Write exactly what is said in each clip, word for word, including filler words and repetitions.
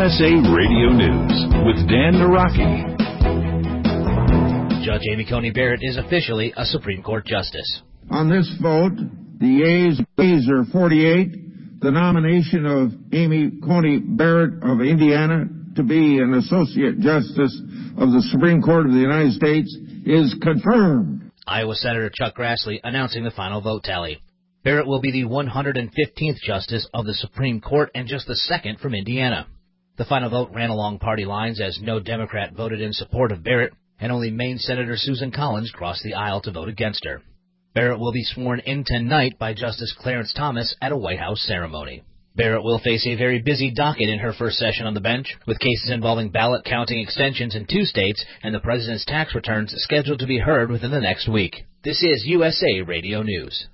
S A Radio News with Dan Naraki. Judge Amy Coney Barrett is officially a Supreme Court justice. On this vote, the yeas, yeas are forty-eight. The nomination of Amy Coney Barrett of Indiana to be an Associate Justice of the Supreme Court of the United States is confirmed. Iowa Senator Chuck Grassley announcing the final vote tally. Barrett will be the one hundred fifteenth Justice of the Supreme Court and just the second from Indiana. The final vote ran along party lines as no Democrat voted in support of Barrett, and only Maine Senator Susan Collins crossed the aisle to vote against her. Barrett will be sworn in tonight by Justice Clarence Thomas at a White House ceremony. Barrett will face a very busy docket in her first session on the bench, with cases involving ballot counting extensions in two states and the president's tax returns scheduled to be heard within the next week. This is U S A Radio News.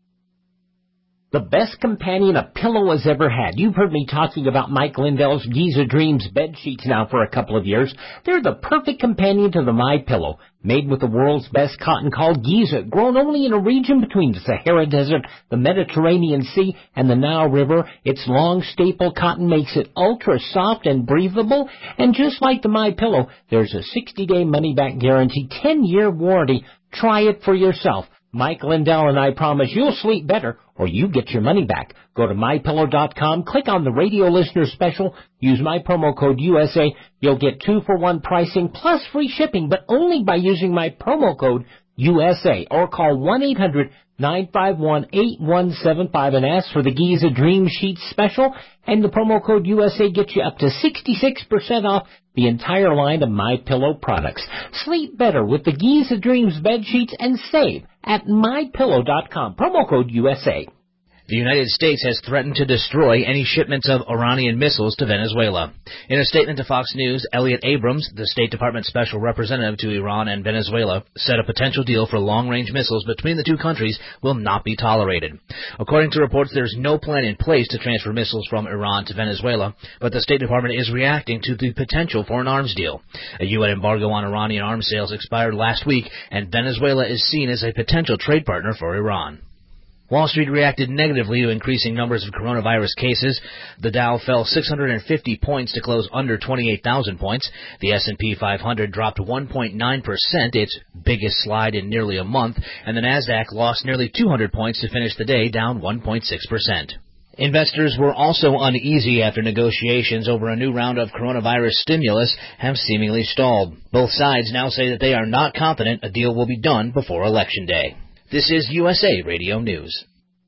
The best companion a pillow has ever had. You've heard me talking about Mike Lindell's Giza Dreams bed sheets now for a couple of years. They're the perfect companion to the MyPillow. Made with the world's best cotton called Giza, grown only in a region between the Sahara Desert, the Mediterranean Sea, and the Nile River. Its long staple cotton makes it ultra soft and breathable. And just like the MyPillow, there's a sixty-day money-back guarantee, ten-year warranty. Try it for yourself. Mike Lindell and I promise you'll sleep better or you get your money back. Go to my pillow dot com, click on the radio listener special, use my promo code U S A. You'll get two for one pricing plus free shipping, but only by using my promo code U S A, or call one eight hundred nine five one eight one seven five and ask for the Giza Dream Sheets special, and the promo code U S A gets you up to sixty-six percent off the entire line of MyPillow products. Sleep better with the Giza Dreams bed sheets and save at my pillow dot com. Promo code U S A. The United States has threatened to destroy any shipments of Iranian missiles to Venezuela. In a statement to Fox News, Elliot Abrams, the State Department Special Representative to Iran and Venezuela, said a potential deal for long-range missiles between the two countries will not be tolerated. According to reports, there's no plan in place to transfer missiles from Iran to Venezuela, but the State Department is reacting to the potential for an arms deal. A U N embargo on Iranian arms sales expired last week, and Venezuela is seen as a potential trade partner for Iran. Wall Street reacted negatively to increasing numbers of coronavirus cases. The Dow fell six hundred fifty points to close under twenty-eight thousand points. The S and P five hundred dropped one point nine percent, its biggest slide in nearly a month, and the Nasdaq lost nearly two hundred points to finish the day down one point six percent. Investors were also uneasy after negotiations over a new round of coronavirus stimulus have seemingly stalled. Both sides now say that they are not confident a deal will be done before Election Day. This is U S A Radio News.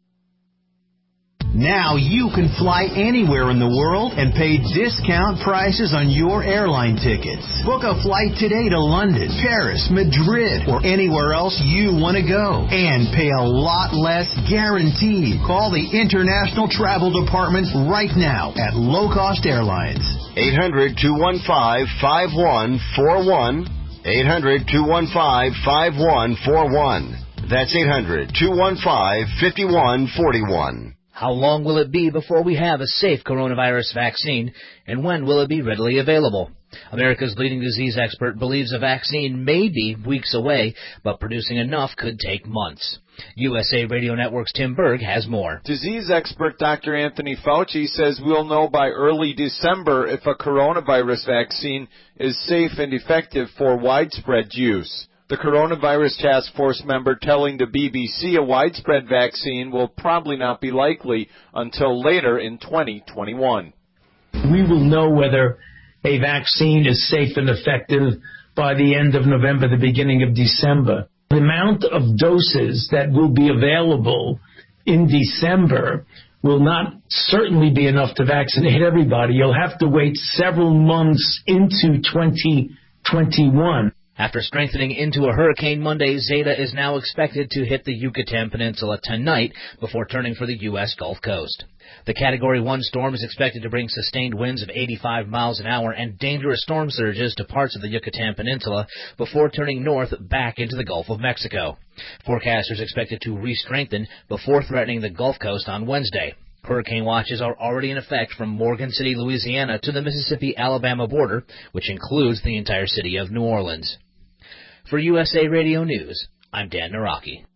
Now you can fly anywhere in the world and pay discount prices on your airline tickets. Book a flight today to London, Paris, Madrid, or anywhere else you want to go. And pay a lot less guaranteed. Call the International Travel Department right now at Low Cost Airlines. eight hundred, two one five, five one four one. eight hundred, two one five, five one four one. That's eight hundred, two one five, five one four one. How long will it be before we have a safe coronavirus vaccine, and when will it be readily available? America's leading disease expert believes a vaccine may be weeks away, but producing enough could take months. U S A Radio Network's Tim Berg has more. Disease expert Doctor Anthony Fauci says we'll know by early December if a coronavirus vaccine is safe and effective for widespread use. The coronavirus task force member telling the B B C a widespread vaccine will probably not be likely until later in twenty twenty-one. We will know whether a vaccine is safe and effective by the end of November, the beginning of December. The amount of doses that will be available in December will not certainly be enough to vaccinate everybody. You'll have to wait several months into twenty twenty-one. After strengthening into a hurricane Monday, Zeta is now expected to hit the Yucatan Peninsula tonight before turning for the U S Gulf Coast. The Category one storm is expected to bring sustained winds of eighty-five miles an hour and dangerous storm surges to parts of the Yucatan Peninsula before turning north back into the Gulf of Mexico. Forecasters expect it to re-strengthen before threatening the Gulf Coast on Wednesday. Hurricane watches are already in effect from Morgan City, Louisiana to the Mississippi-Alabama border, which includes the entire city of New Orleans. For U S A Radio News, I'm Dan Naraki.